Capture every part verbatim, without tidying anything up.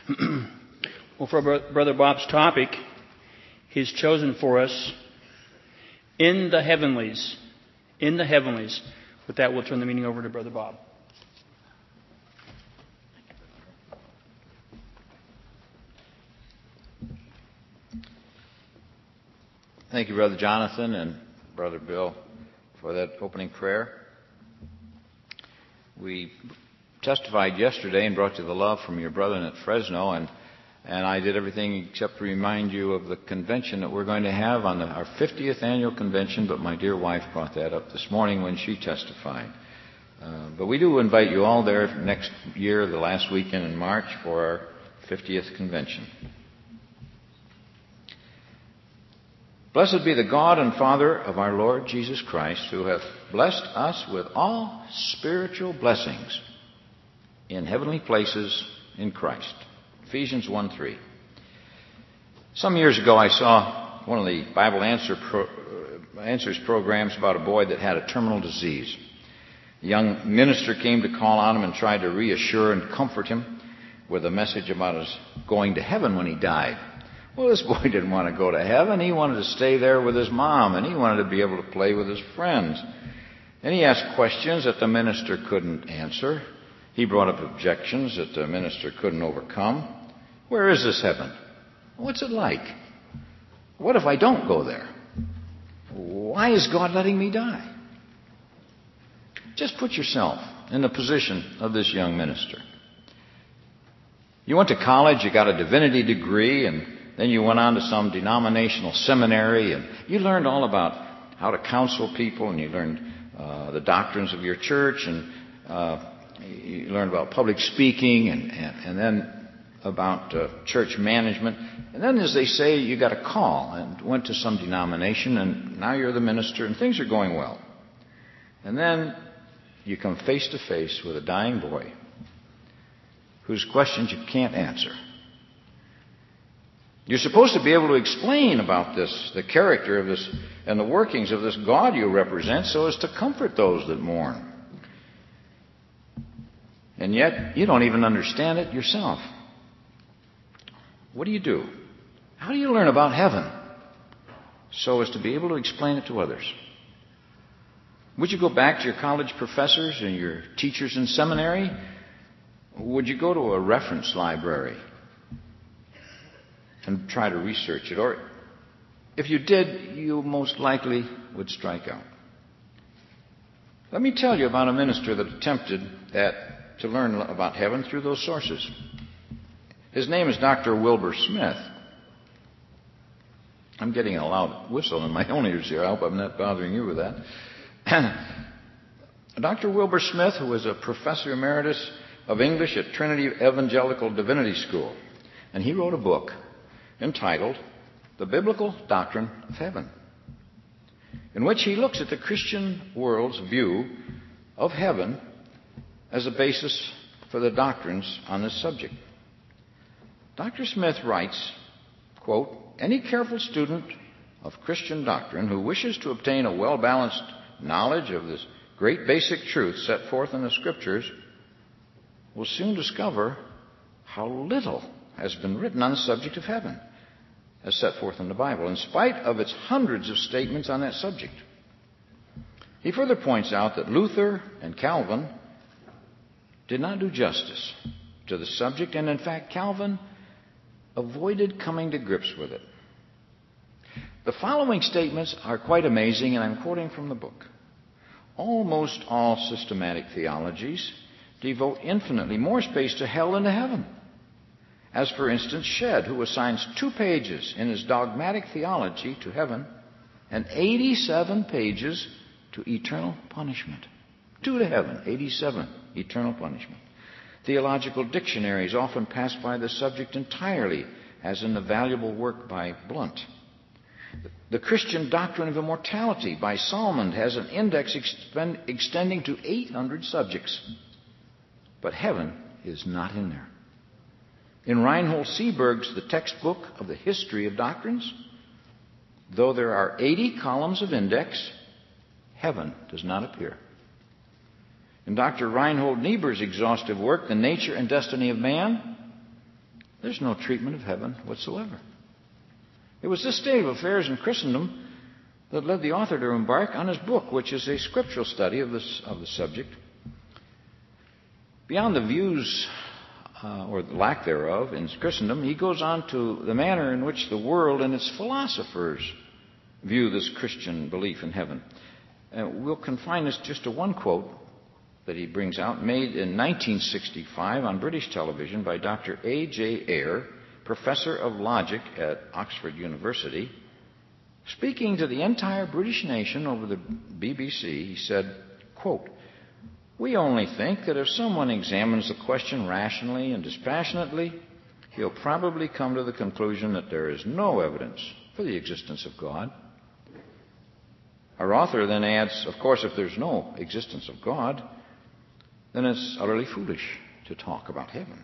Well, for Brother Bob's topic, he's chosen for us in the heavenlies. In the heavenlies. With that, we'll turn the meeting over to Brother Bob. Thank you, Brother Jonathan and Brother Bill, for that opening prayer. We testified yesterday and brought you the love from your brethren at Fresno, and and I did everything except remind you of the convention that we're going to have on the, our fiftieth annual convention, but my dear wife brought that up this morning when she testified. Uh, but we do invite you all there next year, the last weekend in March, for our fiftieth convention. Blessed be the God and Father of our Lord Jesus Christ, who hath blessed us with all spiritual blessings in heavenly places in Christ. Ephesians one three. Some years ago I saw one of the Bible answer pro, uh, Answers programs about a boy that had a terminal disease. A young minister came to call on him and tried to reassure and comfort him with a message about his going to heaven when he died. Well, this boy didn't want to go to heaven. He wanted to stay there with his mom, and he wanted to be able to play with his friends. And he asked questions that the minister couldn't answer. He brought up objections that the minister couldn't overcome. Where is this heaven? What's it like? What if I don't go there? Why is God letting me die? Just put yourself in the position of this young minister. You went to college, you got a divinity degree, and then you went on to some denominational seminary, and you learned all about how to counsel people, and you learned uh, the doctrines of your church, and uh, you learned about public speaking, and, and, and then about uh, church management. And then, as they say, you got a call and went to some denomination, and now you're the minister, and things are going well. And then you come face to face with a dying boy whose questions you can't answer. You're supposed to be able to explain about this, the character of this, and the workings of this God you represent, so as to comfort those that mourn. And yet, you don't even understand it yourself. What do you do? How do you learn about heaven so as to be able to explain it to others? Would you go back to your college professors and your teachers in seminary? Would you go to a reference library and try to research it? Or if you did, you most likely would strike out. Let me tell you about a minister that attempted that to learn about heaven through those sources. His name is Doctor Wilbur Smith. I'm getting a loud whistle in my own ears here. I hope I'm not bothering you with that. Doctor Wilbur Smith, who was a professor emeritus of English at Trinity Evangelical Divinity School, and he wrote a book entitled The Biblical Doctrine of Heaven, in which he looks at the Christian world's view of heaven as a basis for the doctrines on this subject. Doctor Smith writes, quote, "Any careful student of Christian doctrine who wishes to obtain a well-balanced knowledge of this great basic truth set forth in the Scriptures will soon discover how little has been written on the subject of heaven as set forth in the Bible, in spite of its hundreds of statements on that subject." He further points out that Luther and Calvin did not do justice to the subject, and in fact, Calvin avoided coming to grips with it. The following statements are quite amazing, and I'm quoting from the book. Almost all systematic theologies devote infinitely more space to hell than to heaven. As, for instance, Shedd, who assigns two pages in his dogmatic theology to heaven and eighty-seven pages to eternal punishment. Two to heaven, eighty-seven, eternal punishment. Theological dictionaries often pass by the subject entirely, as in the valuable work by Blunt. The Christian Doctrine of Immortality by Salmond has an index expend, extending to eight hundred subjects. But heaven is not in there. In Reinhold Seeberg's The Textbook of the History of Doctrines, though there are eighty columns of index, heaven does not appear. In Doctor Reinhold Niebuhr's exhaustive work, The Nature and Destiny of Man, there's no treatment of heaven whatsoever. It was this state of affairs in Christendom that led the author to embark on his book, which is a scriptural study of, this, of the subject. Beyond the views, uh, or the lack thereof, in Christendom, he goes on to the manner in which the world and its philosophers view this Christian belief in heaven. Uh, we'll confine this just to one quote that he brings out, made in nineteen sixty-five on British television by Doctor A J Ayer, professor of logic at Oxford University. Speaking to the entire British nation over the B B C, he said, quote, "We only think that if someone examines the question rationally and dispassionately, he'll probably come to the conclusion that there is no evidence for the existence of God." Our author then adds, of course, if there's no existence of God, then it's utterly foolish to talk about heaven.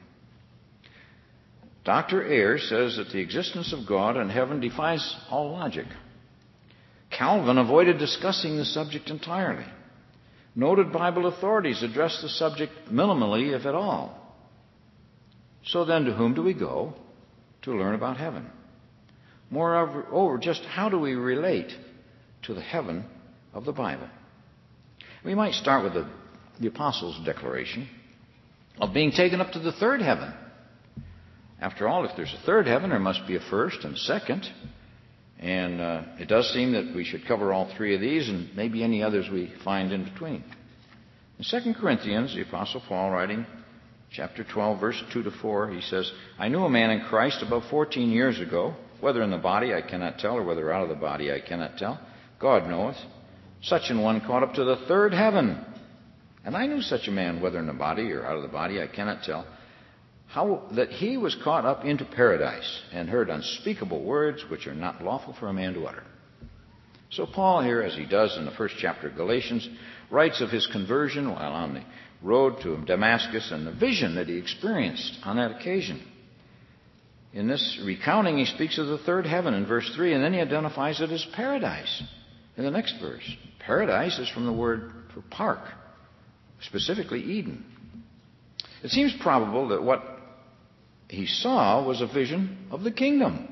Doctor Ayer says that the existence of God and heaven defies all logic. Calvin avoided discussing the subject entirely. Noted Bible authorities address the subject minimally, if at all. So then, to whom do we go to learn about heaven? Moreover, just how do we relate to the heaven of the Bible? We might start with the, the Apostles' declaration of being taken up to the third heaven. After all, if there's a third heaven, there must be a first and a second. And uh, it does seem that we should cover all three of these and maybe any others we find in between. In Second Corinthians, the Apostle Paul, writing chapter twelve, verse two to four, he says, "I knew a man in Christ about fourteen years ago, whether in the body I cannot tell, or whether out of the body I cannot tell. God knoweth. Such an one caught up to the third heaven. And I knew such a man, whether in the body or out of the body I cannot tell, how that he was caught up into paradise and heard unspeakable words which are not lawful for a man to utter." So Paul here, as he does in the first chapter of Galatians, writes of his conversion while on the road to Damascus and the vision that he experienced on that occasion. In this recounting, he speaks of the third heaven in verse three, and then he identifies it as paradise in the next verse. Paradise is from the word for park, specifically Eden. It seems probable that what he saw was a vision of the kingdom.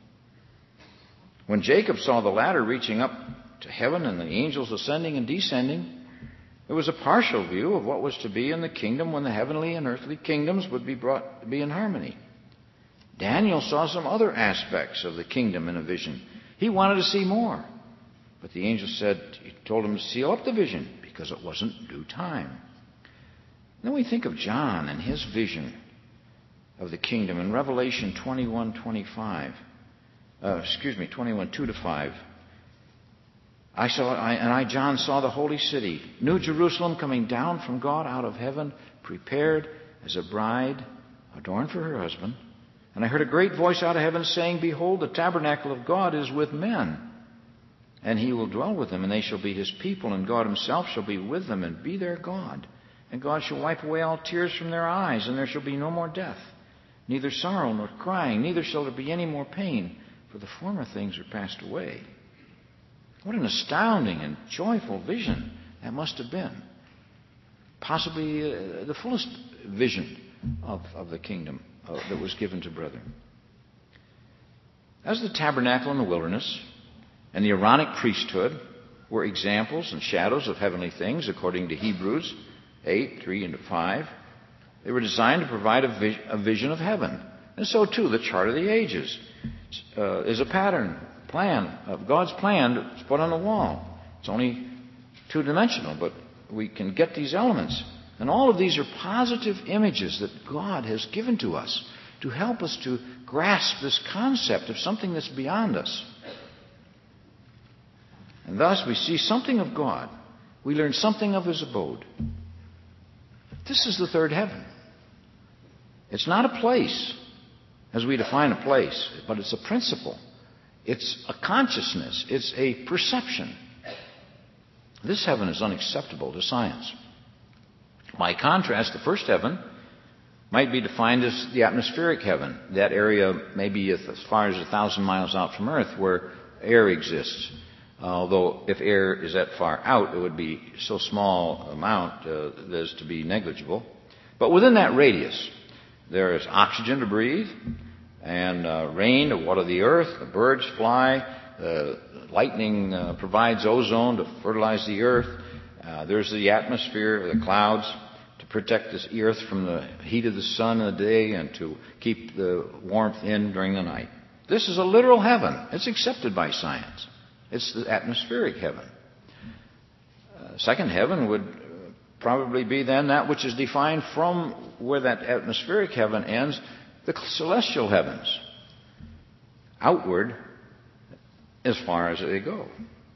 When Jacob saw the ladder reaching up to heaven and the angels ascending and descending, it was a partial view of what was to be in the kingdom when the heavenly and earthly kingdoms would be brought to be in harmony. Daniel saw some other aspects of the kingdom in a vision. He wanted to see more. But the angel said, he told him to seal up the vision because it wasn't due time. Then we think of John and his vision of the kingdom in Revelation twenty-one twenty-five. Uh, excuse me, twenty-one two to five. I saw, I, and I, John, saw the holy city, New Jerusalem, coming down from God out of heaven, prepared as a bride adorned for her husband. And I heard a great voice out of heaven saying, "Behold, the tabernacle of God is with men, and he will dwell with them, and they shall be his people, and God himself shall be with them and be their God. And God shall wipe away all tears from their eyes, and there shall be no more death, neither sorrow nor crying, neither shall there be any more pain, for the former things are passed away." What an astounding and joyful vision that must have been. Possibly uh, the fullest vision of, of the kingdom uh, that was given to brethren. As the tabernacle in the wilderness and the Aaronic priesthood were examples and shadows of heavenly things, according to Hebrews eight, three and five, they were designed to provide a, vis- a vision of heaven. And so, too, the chart of the ages uh, is a pattern, plan of God's plan that's put on the wall. It's only two-dimensional, but we can get these elements. And all of these are positive images that God has given to us to help us to grasp this concept of something that's beyond us. And thus we see something of God. We learn something of his abode. This is the third heaven. It's not a place, as we define a place, but it's a principle. It's a consciousness. It's a perception. This heaven is unacceptable to science. By contrast, the first heaven might be defined as the atmospheric heaven, that area maybe as far as a thousand miles out from Earth where air exists. Although if air is that far out, it would be so small amount uh, as to be negligible. But within that radius, There is oxygen to breathe, and uh, rain to water the earth. The birds fly. The lightning uh, provides ozone to fertilize the earth. Uh, there's the atmosphere, the clouds, to protect this earth from the heat of the sun in the day and to keep the warmth in during the night. This is a literal heaven. It's accepted by science. It's the atmospheric heaven. Uh, second heaven would probably be then that which is defined from where that atmospheric heaven ends, the celestial heavens. Outward as far as they go.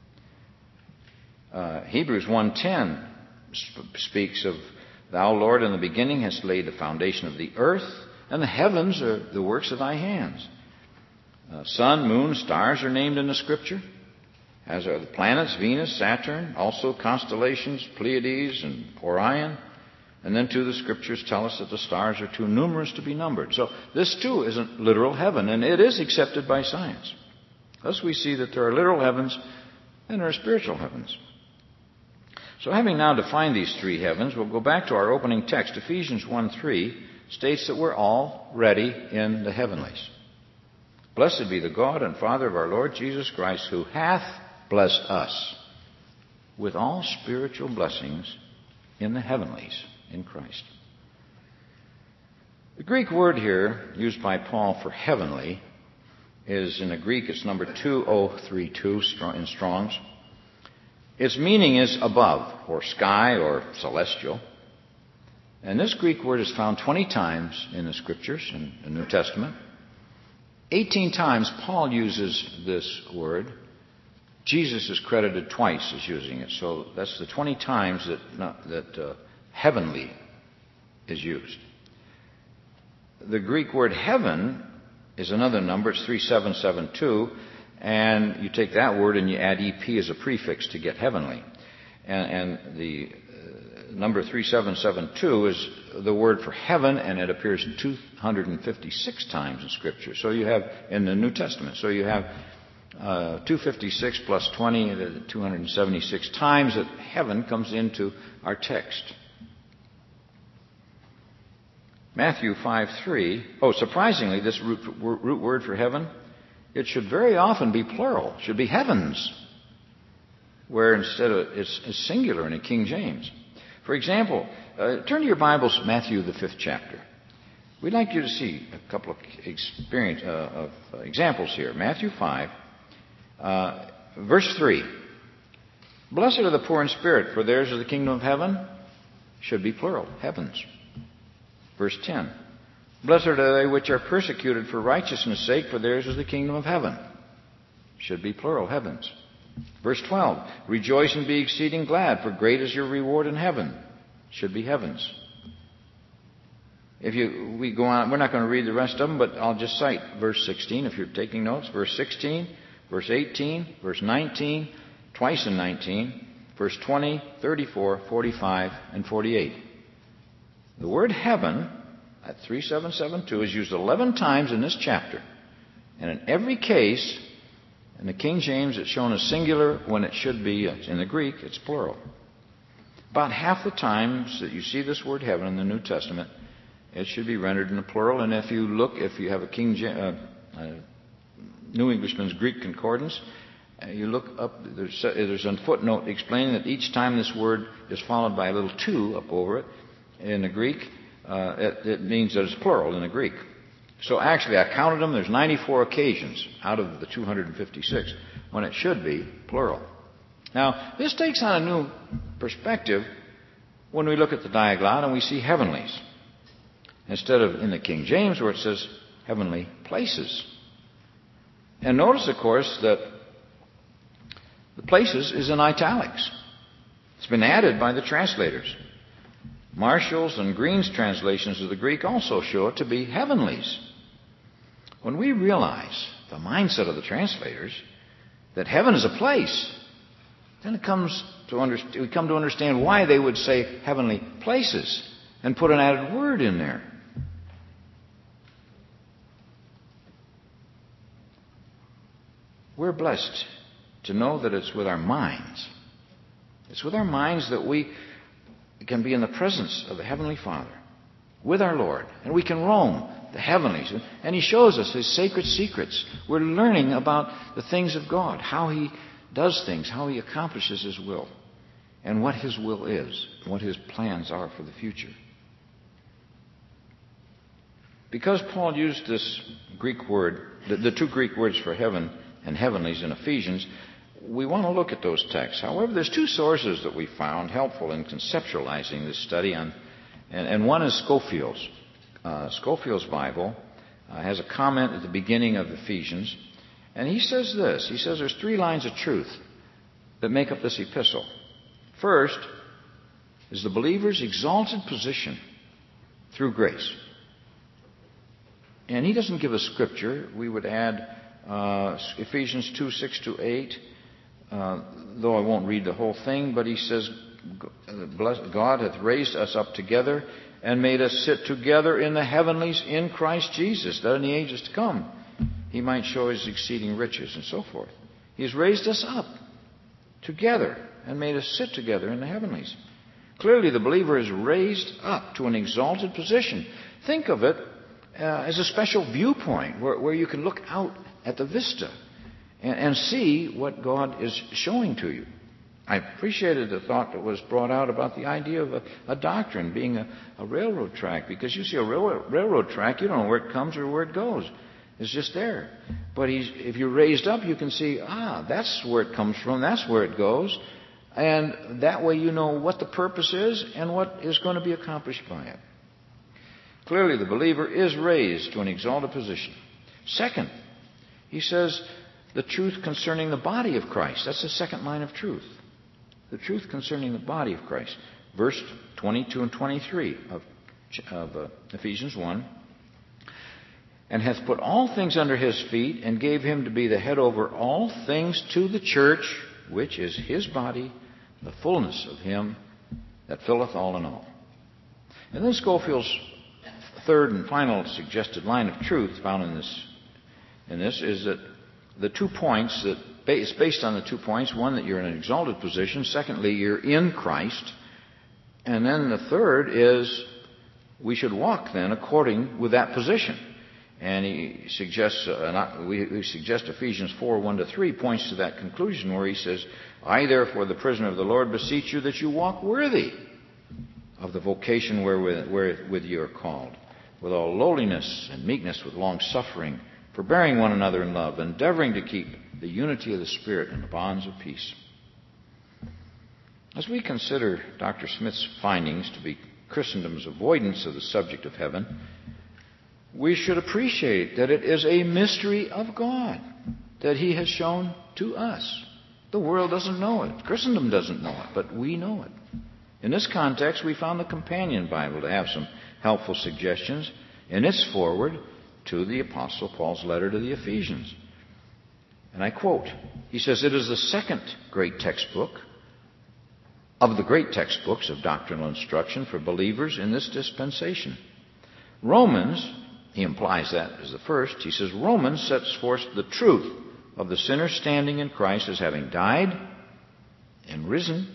Uh, Hebrews one ten sp- speaks of, Thou, Lord, in the beginning hast laid the foundation of the earth, and the heavens are the works of thy hands. Uh, sun, moon, stars are named in the Scripture, as are the planets, Venus, Saturn, also constellations, Pleiades and Orion. And then, too, the Scriptures tell us that the stars are too numerous to be numbered. So this, too, isn't literal heaven, and it is accepted by science. Thus we see that there are literal heavens and there are spiritual heavens. So having now defined these three heavens, we'll go back to our opening text. Ephesians one three states that we're already in the heavenlies. Blessed be the God and Father of our Lord Jesus Christ, who hath blessed us with all spiritual blessings in the heavenlies in Christ. The Greek word here used by Paul for heavenly is, in the Greek, it's number two thousand thirty-two in Strong's. Its meaning is above, or sky, or celestial. And this Greek word is found twenty times in the Scriptures, in the New Testament. eighteen times Paul uses this word. Jesus is credited twice as using it. So that's the twenty times that, not, that uh, heavenly is used. The Greek word heaven is another number. It's three seven seven two. And you take that word and you add E P as a prefix to get heavenly. And, and the uh, number three seven seven two is the word for heaven, and it appears two hundred fifty-six times in Scripture. So you have, in the New Testament, so you have uh, two hundred fifty-six plus twenty, two hundred seventy-six times that heaven comes into our text. Matthew five three. Oh, surprisingly, this root, root word for heaven, it should very often be plural. It should be heavens, where instead of it's, it's singular in a King James. For example, uh, turn to your Bibles, Matthew the fifth chapter. We'd like you to see a couple of experience uh, of examples here. Matthew five, uh, verse three. Blessed are the poor in spirit, for theirs is the kingdom of heaven. Should be plural, heavens. Verse ten. Blessed are they which are persecuted for righteousness' sake, for theirs is the kingdom of heaven. Should be plural, heavens. Verse twelve. Rejoice and be exceeding glad, for great is your reward in heaven. Should be heavens. If you we go on, we're not going to read the rest of them, but I'll just cite verse sixteen if you're taking notes. Verse sixteen, verse eighteen, verse nineteen, twice in nineteen, verse twenty, thirty-four, forty-five, and forty-eight. The word heaven at three seven seven two is used eleven times in this chapter. And in every case, in the King James, it's shown as singular when it should be, in the Greek, it's plural. About half the times that you see this word heaven in the New Testament, it should be rendered in the plural. And if you look, if you have a King James, uh, uh, New Englishman's Greek Concordance, uh, you look up, there's, there's a footnote explaining that each time this word is followed by a little two up over it in the Greek, uh, it, it means that it's plural in the Greek. So actually, I counted them. There's ninety-four occasions out of the two hundred fifty-six when it should be plural. Now, this takes on a new perspective when we look at the Diaglott and we see heavenlies, instead of in the King James where it says heavenly places. And notice, of course, that the places is in italics. It's been added by the translators. Marshall's and Green's translations of the Greek also show it to be heavenlies. When we realize the mindset of the translators, that heaven is a place, then it comes to understand, we come to understand why they would say heavenly places and put an added word in there. We're blessed to know that it's with our minds. It's with our minds that we can be in the presence of the Heavenly Father. with our Lord. And we can roam the heavenlies. And He shows us His sacred secrets. We're learning about the things of God, how He does things, how He accomplishes His will, and what His will is, and what His plans are for the future. Because Paul used this Greek word, the, the two Greek words for heaven and heavenlies in Ephesians, we want to look at those texts. However, there's two sources that we found helpful in conceptualizing this study, on, and, and one is Scofield's. Uh, Scofield's Bible uh, has a comment at the beginning of Ephesians, and he says this. He says there's three lines of truth that make up this epistle. First is the believer's exalted position through grace. And he doesn't give a scripture. We would add uh, Ephesians two, six to eight, uh, though I won't read the whole thing, but he says, God hath raised us up together and made us sit together in the heavenlies in Christ Jesus, that in the ages to come He might show His exceeding riches, and so forth. He's raised us up together and made us sit together in the heavenlies. Clearly, the believer is raised up to an exalted position. Think of it uh, as a special viewpoint where, where you can look out at the vista and, and see what God is showing to you. I appreciated the thought that was brought out about the idea of a, a doctrine being a, a railroad track, because you see a railroad, railroad track, you don't know where it comes or where it goes. It's just there. But he's, if you're raised up, you can see, ah, that's where it comes from, that's where it goes. And that way you know what the purpose is and what is going to be accomplished by it. Clearly, the believer is raised to an exalted position. Second, he says the truth concerning the body of Christ. That's the second line of truth. The truth concerning the body of Christ. Verse twenty-two and twenty-three of, of uh, Ephesians one. And hath put all things under His feet, and gave Him to be the head over all things to the church, which is His body, the fullness of Him that filleth all in all. And then Scofield's third and final suggested line of truth found in this, in this is that the two points that it's based on the two points. One, that you're in an exalted position. Secondly, you're in Christ. And then the third is we should walk then according with that position. And he suggests, uh, we, we suggest Ephesians four, one to three points to that conclusion, where he says, I therefore, the prisoner of the Lord, beseech you that you walk worthy of the vocation wherewith, wherewith you are called, with all lowliness and meekness, with long suffering, forbearing one another in love, endeavoring to keep the unity of the Spirit in the bonds of peace. As we consider Doctor Smith's findings to be Christendom's avoidance of the subject of heaven, we should appreciate that it is a mystery of God that He has shown to us. The world doesn't know it. Christendom doesn't know it, but we know it. In this context, we found the Companion Bible to have some helpful suggestions in its foreword to the Apostle Paul's letter to the Ephesians. And I quote, he says, it is the second great textbook of the great textbooks of doctrinal instruction for believers in this dispensation. Romans, he implies that as the first, he says, Romans sets forth the truth of the sinner standing in Christ as having died and risen.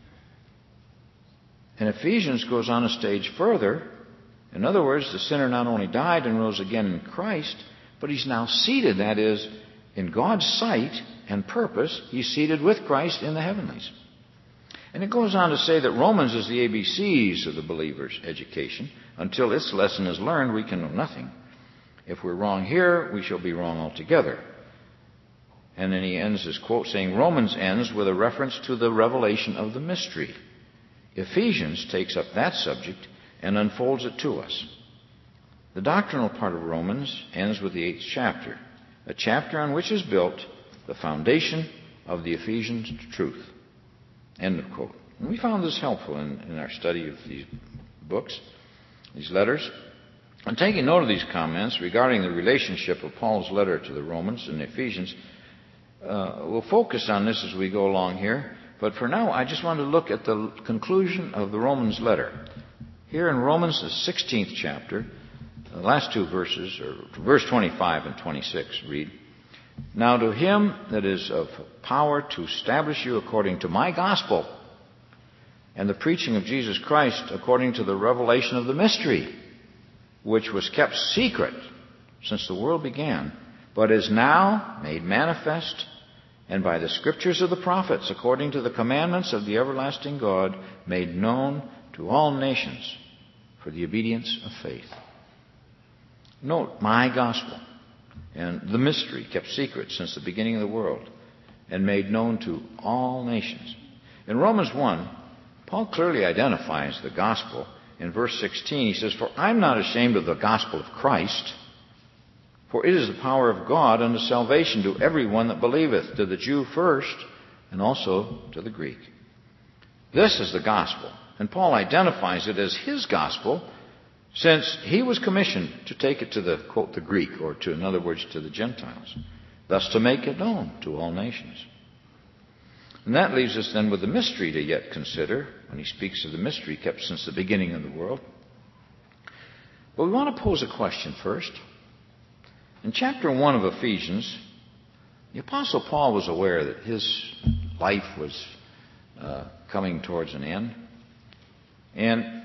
And Ephesians goes on a stage further. In other words, the sinner not only died and rose again in Christ, but he's now seated, that is, in God's sight and purpose, he's seated with Christ in the heavenlies. And it goes on to say that Romans is the A B Cs of the believer's education. Until its lesson is learned, we can know nothing. If we're wrong here, we shall be wrong altogether. And then he ends his quote saying, Romans ends with a reference to the revelation of the mystery. Ephesians takes up that subject and unfolds it to us. The doctrinal part of Romans ends with the eighth chapter, a chapter on which is built the foundation of the Ephesians truth. End of quote. And we found this helpful in, in our study of these books, these letters. And taking note of these comments regarding the relationship of Paul's letter to the Romans and the Ephesians, uh, we'll focus on this as we go along here. But for now, I just want to look at the conclusion of the Romans letter. Here in Romans, the sixteenth chapter, the last two verses, or verse twenty-five and twenty-six, read, Now to him that is of power to establish you according to my gospel and the preaching of Jesus Christ according to the revelation of the mystery, which was kept secret since the world began, but is now made manifest, and by the scriptures of the prophets, according to the commandments of the everlasting God, made known to all nations for the obedience of faith. Note, my gospel, and the mystery kept secret since the beginning of the world, and made known to all nations. In Romans one, Paul clearly identifies the gospel. In verse sixteen, he says, "For I'm not ashamed of the gospel of Christ, for it is the power of God unto salvation to everyone that believeth, to the Jew first, and also to the Greek." This is the gospel, and Paul identifies it as his gospel, since he was commissioned to take it to the, quote, the Greek, or to, in other words, to the Gentiles, thus to make it known to all nations. And that leaves us then with the mystery to yet consider, when he speaks of the mystery kept since the beginning of the world. But we want to pose a question first. In chapter one of Ephesians, the Apostle Paul was aware that his life was uh, coming towards an end. And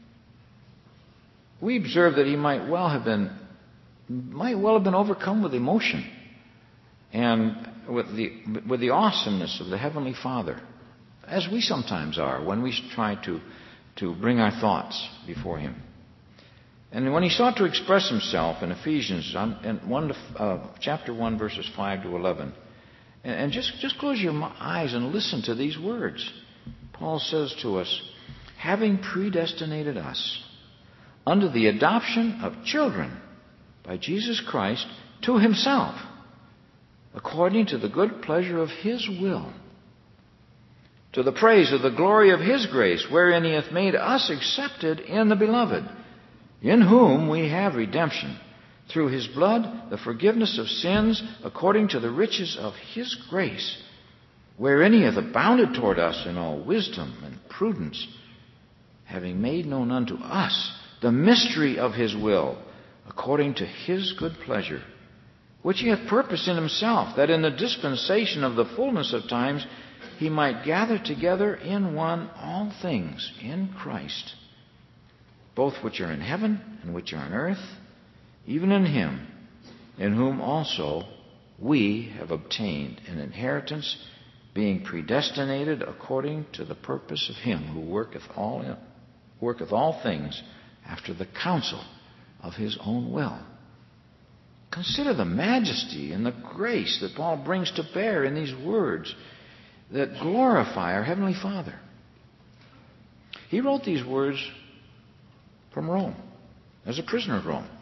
we observe that he might well have been might well have been overcome with emotion and with the with the awesomeness of the Heavenly Father, as we sometimes are when we try to to bring our thoughts before Him. And when he sought to express himself in Ephesians, in one to, uh, chapter one, verses five to eleven, and, and just just close your eyes and listen to these words. Paul says to us, "Having predestinated us unto the adoption of children by Jesus Christ to Himself, according to the good pleasure of His will, to the praise of the glory of His grace, wherein He hath made us accepted in the Beloved, in whom we have redemption, through His blood, the forgiveness of sins, according to the riches of His grace, wherein He hath abounded toward us in all wisdom and prudence, having made known unto us the mystery of His will, according to His good pleasure, which He hath purposed in Himself, that in the dispensation of the fullness of times He might gather together in one all things in Christ, both which are in heaven and which are on earth, even in Him, in whom also we have obtained an inheritance, being predestinated according to the purpose of Him who worketh all worketh all things after the counsel of His own will." Consider the majesty and the grace that Paul brings to bear in these words that glorify our Heavenly Father. He wrote these words from Rome, as a prisoner of Rome.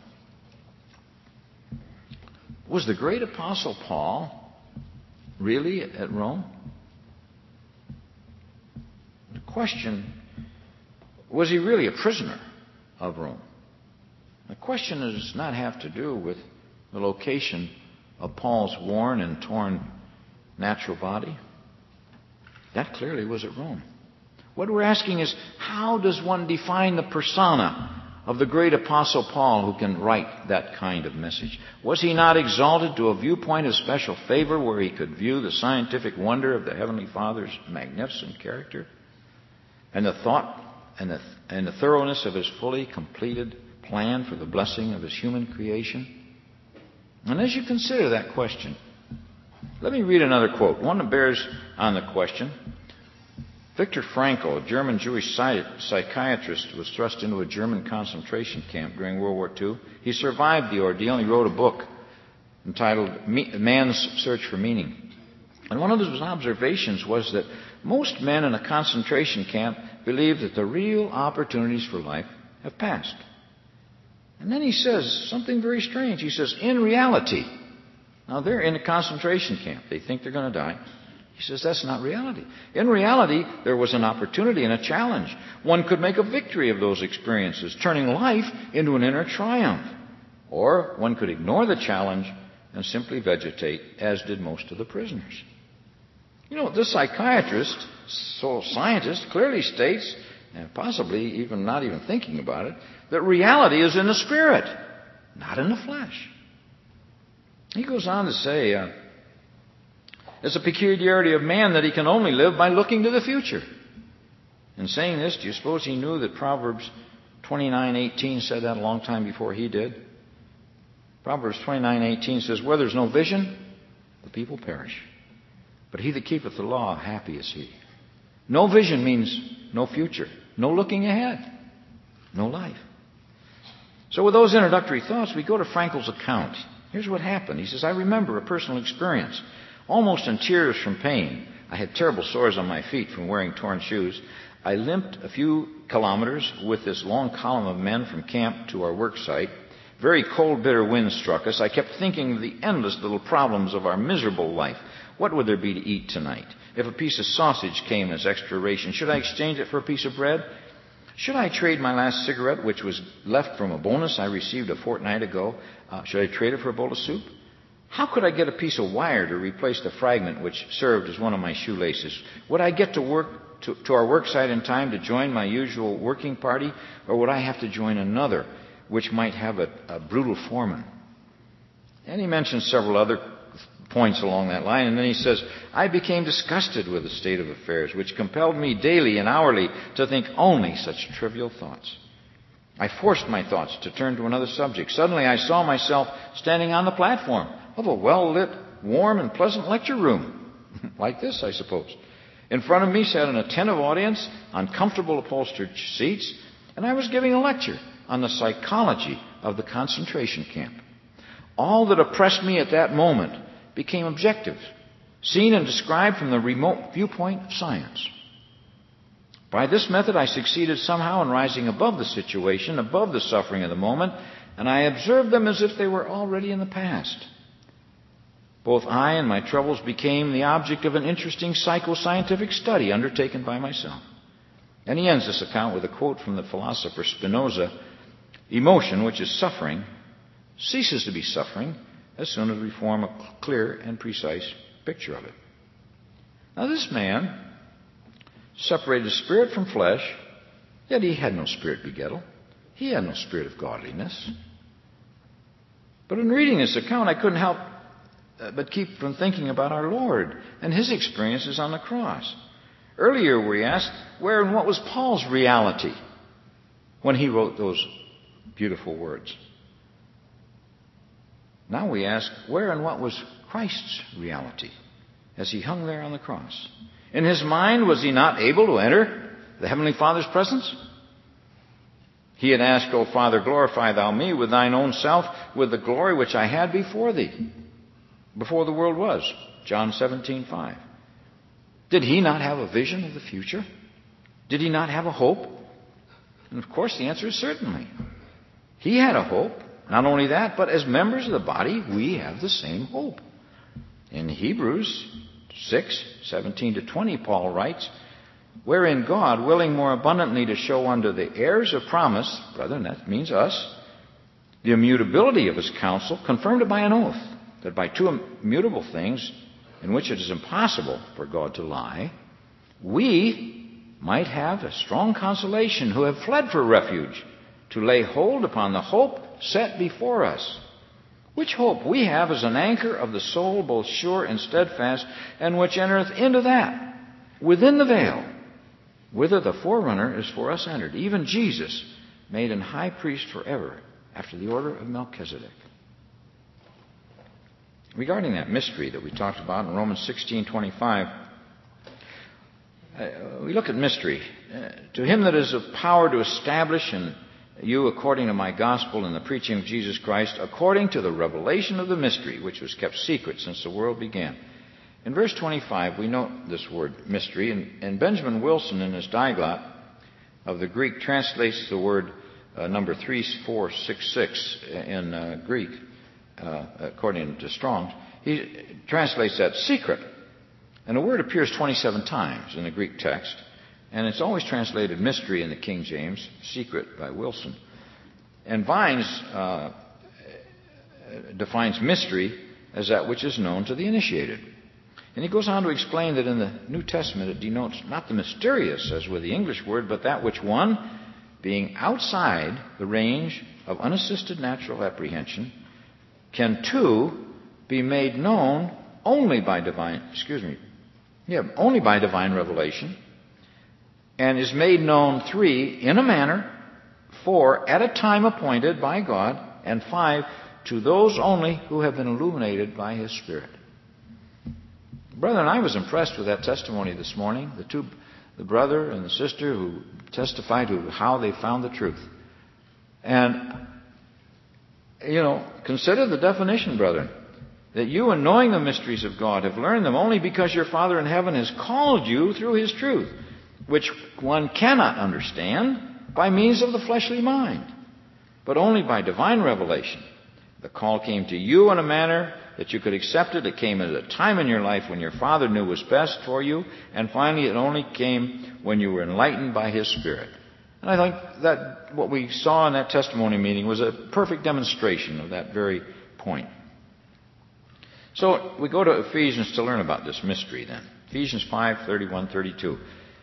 Was the great apostle Paul really at Rome? The question, was he really a prisoner of Rome? The question does not have to do with the location of Paul's worn and torn natural body. That clearly was at Rome. What we're asking is, how does one define the persona of the great apostle Paul who can write that kind of message? Was he not exalted to a viewpoint of special favor where he could view the scientific wonder of the Heavenly Father's magnificent character and the thought and the, and the thoroughness of His fully completed plan for the blessing of His human creation? And as you consider that question, let me read another quote, one that bears on the question. Viktor Frankl, a German Jewish psychiatrist, was thrust into a German concentration camp during World War Two. He survived the ordeal, and he wrote a book entitled Man's Search for Meaning. And one of his observations was that most men in a concentration camp believe that the real opportunities for life have passed. And then he says something very strange. He says, in reality, now they're in a concentration camp. They think they're going to die. He says that's not reality. In reality, there was an opportunity and a challenge. One could make a victory of those experiences, turning life into an inner triumph. Or one could ignore the challenge and simply vegetate, as did most of the prisoners. You know, this psychiatrist, so scientist, clearly states, and possibly even not even thinking about it, that reality is in the spirit, not in the flesh. He goes on to say, uh, it's a peculiarity of man that he can only live by looking to the future. In saying this, do you suppose he knew that Proverbs twenty-nine eighteen said that a long time before he did. Proverbs twenty-nine eighteen says, where there's no vision, the people perish. But he that keepeth the law, happy is he. No vision means no future, no looking ahead, no life. So with those introductory thoughts, we go to Frankel's account. Here's what happened. He says, I remember a personal experience, almost in tears from pain. I had terrible sores on my feet from wearing torn shoes. I limped a few kilometers with this long column of men from camp to our work site. Very cold, bitter winds struck us. I kept thinking of the endless little problems of our miserable life. What would there be to eat tonight? If a piece of sausage came as extra ration, should I exchange it for a piece of bread? Should I trade my last cigarette, which was left from a bonus I received a fortnight ago? Uh, should I trade it for a bowl of soup? How could I get a piece of wire to replace the fragment which served as one of my shoelaces? Would I get to work to, to our work site in time to join my usual working party, or would I have to join another, which might have a, a brutal foreman? And he mentions several other points along that line, and then he says, I became disgusted with the state of affairs, which compelled me daily and hourly to think only such trivial thoughts. I forced my thoughts to turn to another subject. Suddenly I saw myself standing on the platform of a well-lit, warm, and pleasant lecture room. Like this, I suppose. In front of me sat an attentive audience on comfortable upholstered seats, and I was giving a lecture on the psychology of the concentration camp. All that oppressed me at that moment became objective, seen and described from the remote viewpoint of science. By this method, I succeeded somehow in rising above the situation, above the suffering of the moment, and I observed them as if they were already in the past. Both I and my troubles became the object of an interesting psychoscientific study undertaken by myself. And he ends this account with a quote from the philosopher Spinoza, emotion, which is suffering, ceases to be suffering as soon as we form a clear and precise picture of it. Now this man separated spirit from flesh, yet he had no spirit begettal. He had no spirit of godliness. But in reading this account, I couldn't help but keep from thinking about our Lord and his experiences on the cross. Earlier we asked, where and what was Paul's reality when he wrote those beautiful words? Now we ask, where and what was Christ's reality as he hung there on the cross? In his mind, was he not able to enter the Heavenly Father's presence? He had asked, O Father, glorify thou me with thine own self, with the glory which I had before thee, before the world was. John seventeen five. Did he not have a vision of the future? Did he not have a hope? And of course the answer is certainly. He had a hope. Not only that, but as members of the body, we have the same hope. In Hebrews six seventeen to twenty, Paul writes, wherein God, willing more abundantly to show unto the heirs of promise, brethren, that means us, the immutability of his counsel, confirmed it by an oath, that by two immutable things, in which it is impossible for God to lie, we might have a strong consolation who have fled for refuge, to lay hold upon the hope set before us. Which hope we have as an anchor of the soul, both sure and steadfast, and which entereth into that, within the veil, whither the forerunner is for us entered, even Jesus, made an high priest forever, after the order of Melchizedek. Regarding that mystery that we talked about in Romans sixteen twenty-five, uh, we look at mystery. Uh, to him that is of power to establish and you according to my gospel and the preaching of Jesus Christ, according to the revelation of the mystery, which was kept secret since the world began. In verse twenty-five, we note this word mystery, and, and Benjamin Wilson, in his Diglot of the Greek, translates the word uh, number three four six six in uh, Greek, uh, according to Strong's. He translates that secret. And the word appears twenty-seven times in the Greek text. And it's always translated mystery in the King James, secret by Wilson. And Vines uh, defines mystery as that which is known to the initiated. And he goes on to explain that in the New Testament it denotes not the mysterious, as with the English word, but that which, one, being outside the range of unassisted natural apprehension, can, two, be made known only by divine, excuse me, yeah, only by divine revelation, and is made known, three, in a manner Four, at a time appointed by God. And five, to those only who have been illuminated by His Spirit. Brethren, I was impressed with that testimony this morning. The two, the brother and the sister who testified to how they found the truth. And, you know, consider the definition, brethren. That you, in knowing the mysteries of God, have learned them only because your Father in heaven has called you through His truth, which one cannot understand by means of the fleshly mind, but only by divine revelation. The call came to you in a manner that you could accept it. It came at a time in your life when your Father knew was best for you. And finally, it only came when you were enlightened by His Spirit. And I think that what we saw in that testimony meeting was a perfect demonstration of that very point. So we go to Ephesians to learn about this mystery then. Ephesians five, thirty-one, thirty-two.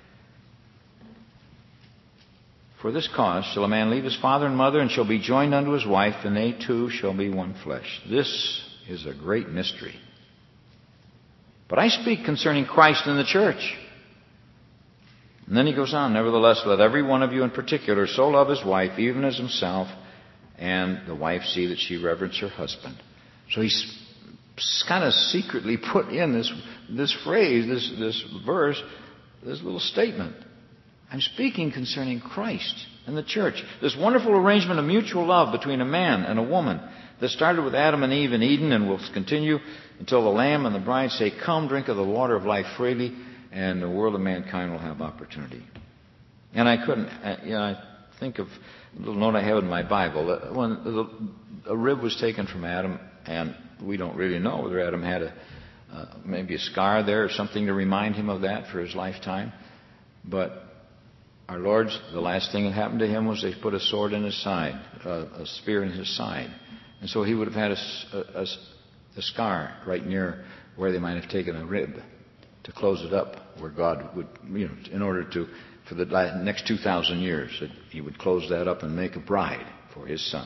For this cause shall a man leave his father and mother, and shall be joined unto his wife, and they two shall be one flesh. This is a great mystery. But I speak concerning Christ and the church. And then he goes on, nevertheless, let every one of you in particular so love his wife, even as himself, and the wife see that she reverence her husband. So he's kind of secretly put in this, this phrase, this, this verse, this little statement. I'm speaking concerning Christ and the church. This wonderful arrangement of mutual love between a man and a woman that started with Adam and Eve in Eden and will continue until the Lamb and the bride say, come, drink of the water of life freely, and the world of mankind will have opportunity. And I couldn't, you know, I think of a little note I have in my Bible. That when a rib was taken from Adam, and we don't really know whether Adam had a uh, maybe a scar there or something to remind him of that for his lifetime. But our Lord's, the last thing that happened to him was they put a sword in his side, uh, a spear in his side. And so he would have had a, a, a scar right near where they might have taken a rib to close it up, where God would, you know, in order to, for the next two thousand years, that He would close that up and make a bride for His Son.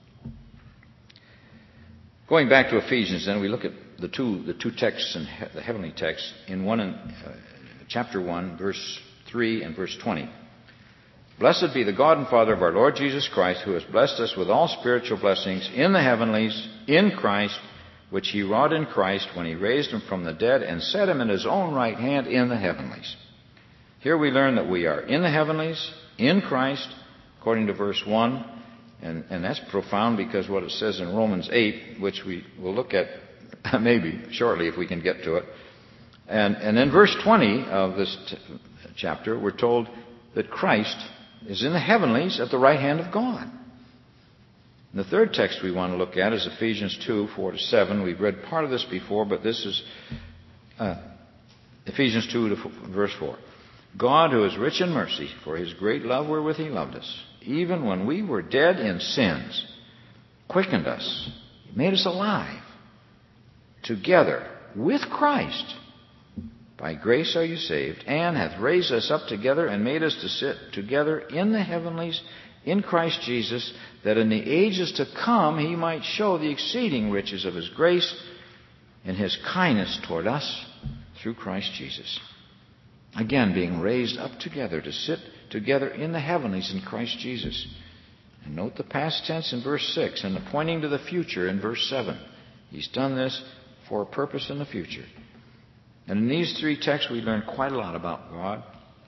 Going back to Ephesians, then we look at the two, the two texts, in he, the heavenly texts, in one in uh, chapter one, verse three and verse twenty. Blessed be the God and Father of our Lord Jesus Christ, who has blessed us with all spiritual blessings in the heavenlies, in Christ, which He wrought in Christ when He raised Him from the dead and set Him in His own right hand in the heavenlies. Here we learn that we are in the heavenlies, in Christ, according to verse one. And, and that's profound because what it says in Romans eight, which we will look at maybe shortly if we can get to it. And, and in verse twenty of this t- chapter, we're told that Christ is in the heavenlies at the right hand of God. And the third text we want to look at is Ephesians two, four to seven. We've read part of this before, but this is uh, Ephesians two, to f- verse four. God, who is rich in mercy, for His great love wherewith He loved us, even when we were dead in sins, quickened us, made us alive, together with Christ. By grace are you saved, and hath raised us up together and made us to sit together in the heavenlies in Christ Jesus, that in the ages to come He might show the exceeding riches of His grace and His kindness toward us through Christ Jesus. Again, being raised up together to sit together in the heavenlies in Christ Jesus. And note the past tense in verse six and the pointing to the future in verse seven. He's done this for a purpose in the future. And in these three texts we learn quite a lot about God,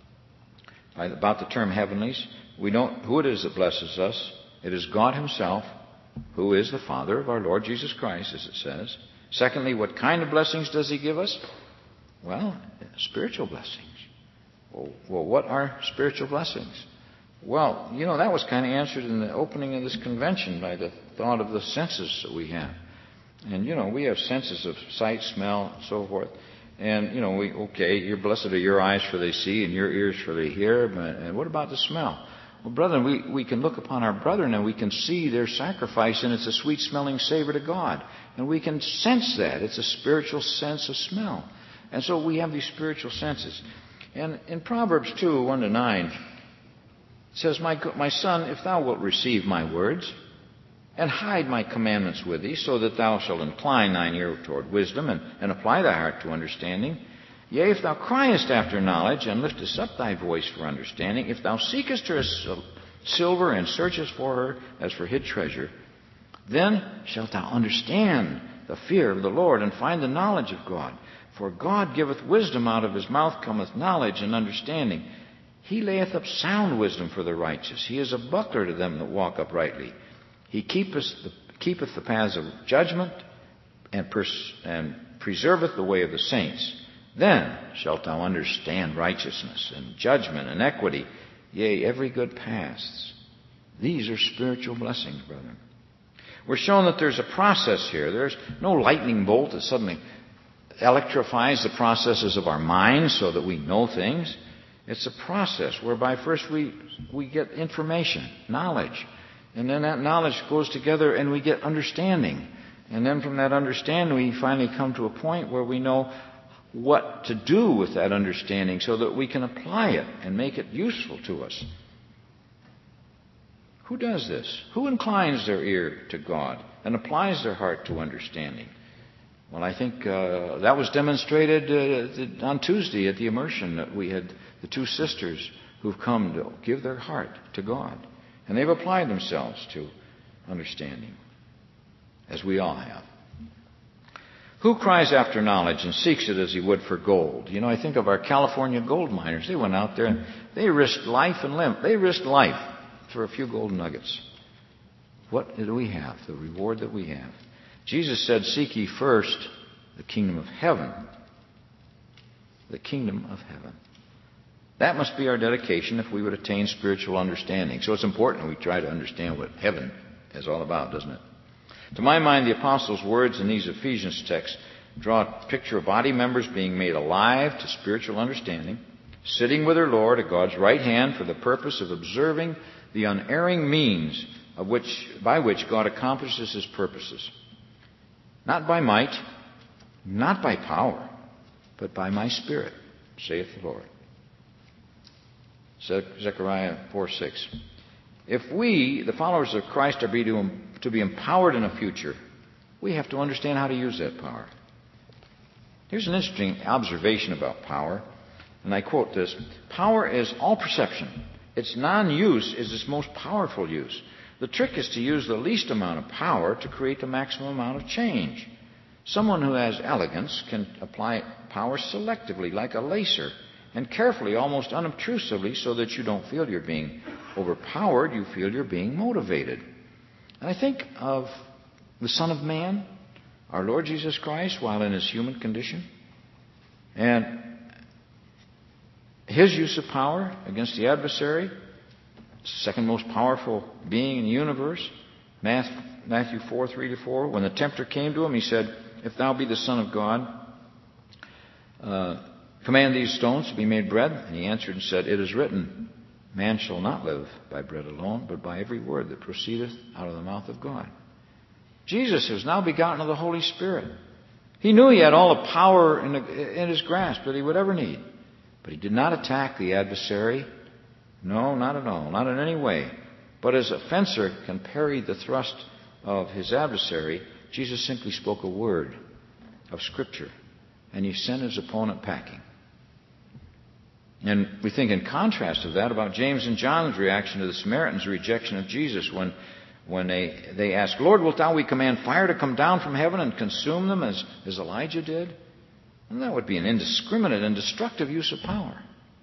about the term heavenlies. We know who it is that blesses us. It is God Himself, who is the Father of our Lord Jesus Christ, as it says. Secondly, what kind of blessings does He give us? Well, spiritual blessings. Well, well, what are spiritual blessings? Well, you know, that was kind of answered in the opening of this convention by the thought of the senses that we have. And, you know, we have senses of sight, smell, and so forth. And, you know, we, okay, you're blessed are your eyes for they see and your ears for they hear. But, and what about the smell? Well, brethren, we, we can look upon our brethren and we can see their sacrifice, and it's a sweet-smelling savor to God. And we can sense that. It's a spiritual sense of smell. And so we have these spiritual senses. And in Proverbs two, one to nine, it says, my, my son, if thou wilt receive my words, and hide my commandments with thee, so that thou shalt incline thine ear toward wisdom, and, and apply thy heart to understanding. Yea, if thou criest after knowledge, and liftest up thy voice for understanding, if thou seekest her as, silver and searchest for her as for hid treasure. Then shalt thou understand the fear of the Lord, and find the knowledge of God. For God giveth wisdom, out of his mouth cometh knowledge and understanding. He layeth up sound wisdom for the righteous. He is a buckler to them that walk uprightly. He keepeth the, keepeth the paths of judgment, and, pers- and preserveth the way of the saints. Then shalt thou understand righteousness and judgment and equity, yea, every good paths. These are spiritual blessings, brethren. We're shown that there's a process here. There's no lightning bolt that suddenly electrifies the processes of our minds so that we know things. It's a process whereby first we, we get information, knowledge. And then that knowledge goes together and we get understanding. And then from that understanding we finally come to a point where we know what to do with that understanding so that we can apply it and make it useful to us. Who does this? Who inclines their ear to God and applies their heart to understanding? Well, I think uh, that was demonstrated uh, on Tuesday at the immersion. That we had the two sisters who've come to give their heart to God. And they've applied themselves to understanding, as we all have. Who cries after knowledge and seeks it as he would for gold? You know, I think of our California gold miners. They went out there and they risked life and limb. They risked life for a few gold nuggets. What do we have? The reward that we have. Jesus said, seek ye first the kingdom of heaven. The kingdom of heaven. That must be our dedication if we would attain spiritual understanding. So it's important we try to understand what heaven is all about, doesn't it? To my mind, the apostles' words in these Ephesians texts draw a picture of body members being made alive to spiritual understanding, sitting with their Lord at God's right hand for the purpose of observing the unerring means of which, by which God accomplishes his purposes. Not by might, not by power, but by my Spirit, saith the Lord. Zechariah four six. If we, the followers of Christ, are be to, to be empowered in a future, we have to understand how to use that power. Here's an interesting observation about power, and I quote this. Power is all perception. Its non-use is its most powerful use. The trick is to use the least amount of power to create the maximum amount of change. Someone who has elegance can apply power selectively, like a lacer, and carefully, almost unobtrusively, so that you don't feel you're being overpowered, you feel you're being motivated. And I think of the Son of Man, our Lord Jesus Christ, while in his human condition, and his use of power against the adversary, second most powerful being in the universe, Matthew four three to four. When the tempter came to him, he said, if thou be the Son of God, uh, command these stones to be made bread. And he answered and said, it is written, man shall not live by bread alone, but by every word that proceedeth out of the mouth of God. Jesus was now begotten of the Holy Spirit. He knew he had all the power in, the, in his grasp that he would ever need. But he did not attack the adversary. No, not at all. Not in any way. But as a fencer can parry the thrust of his adversary, Jesus simply spoke a word of Scripture, and he sent his opponent packing. And we think in contrast to that about James and John's reaction to the Samaritans' rejection of Jesus when, when they, they asked, Lord, wilt thou we command fire to come down from heaven and consume them as, as Elijah did? And that would be an indiscriminate and destructive use of power.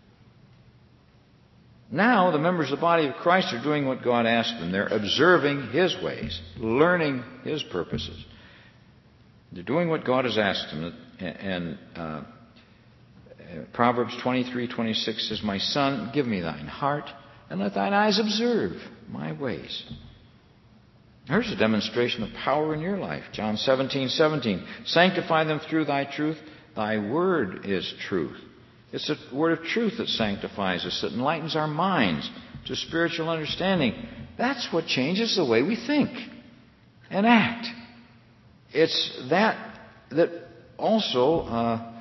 Now the members of the body of Christ are doing what God asked them. They're observing his ways, learning his purposes. They're doing what God has asked them. And uh, Proverbs twenty-three twenty-six says, my son, give me thine heart, and let thine eyes observe my ways. Here's a demonstration of power in your life. John seventeen seventeen. Sanctify them through thy truth. Thy word is truth. It's the word of truth that sanctifies us, that enlightens our minds to spiritual understanding. That's what changes the way we think and act. It's that that also uh,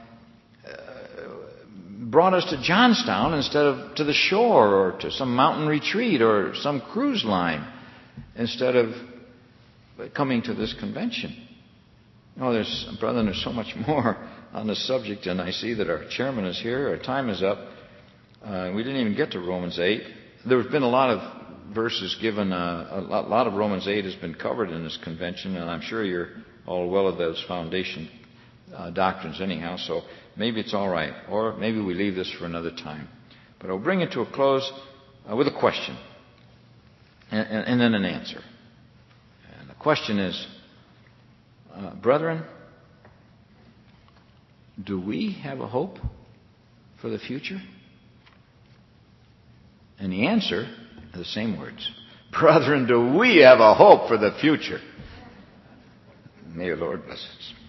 brought us to Johnstown instead of to the shore or to some mountain retreat or some cruise line instead of coming to this convention. Oh, there's, brother, there's so much more on this subject, and I see that our chairman is here. Our time is up. Uh, we didn't even get to Romans eight. There's been a lot of verses given. Uh, a lot, lot of Romans eight has been covered in this convention, and I'm sure you're all well of those foundation uh, doctrines anyhow, so maybe it's all right. Or maybe we leave this for another time. But I'll bring it to a close uh, with a question and, and, and then an answer. And the question is, uh, brethren, do we have a hope for the future? And the answer are the same words. Brethren, do we have a hope for the future? May the Lord bless us.